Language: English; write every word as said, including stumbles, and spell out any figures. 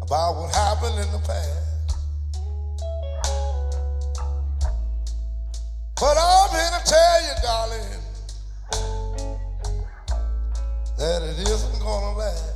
about what happened in the past. But I'm here to tell you, darling, that it isn't gonna last.